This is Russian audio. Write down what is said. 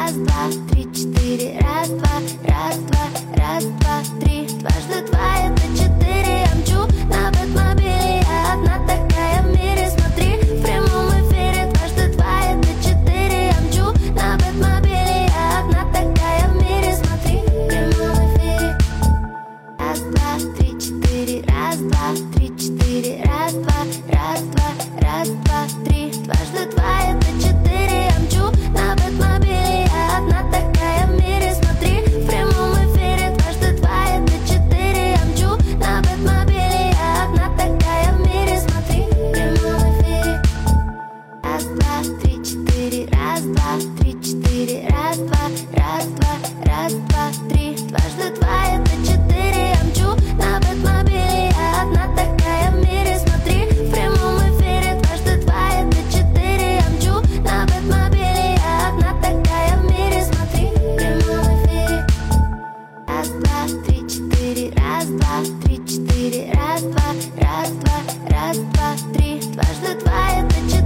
Раз, два, три, четыре. Раз, два, раз, два, раз, два, три. Дважды два — это четыре. Я мчу на Бэтмобиле, я одна такая в мире. Смотри, в прямом эфире. Дважды два — это четыре. Я мчу на Бэтмобиле, я одна такая в мире. Смотри, в прямом эфире. Раз, два, три, четыре. Раз, два, три, четыре. Раз, два, раз, два, раз, два, три. Дважды два — это четыре. Я мчу на Бэтмобиле, я одна такая в мире. Смотри, в прямом эфире. Дважды два — это четыре. Я мчу на Бэтмобиле, я одна такая в мире. Смотри, в прямом эфире. Раз, два, три, четыре. Раз, два, три, четыре. Раз, два, раз, два, раз, два, три. Дважды два — это четыре. Я мчу на Бэтмобиле, я одна такая в мире. Смотри, в прямом эфире. Дважды два — это четыре. Я мчу на Бэтмобиле, я одна такая в мире. Смотри, в прямом эфире. Раз, два, три, четыре. Раз, два, три, четыре. Раз, два, раз, два, раз, два, три. Дважды два — это четыре.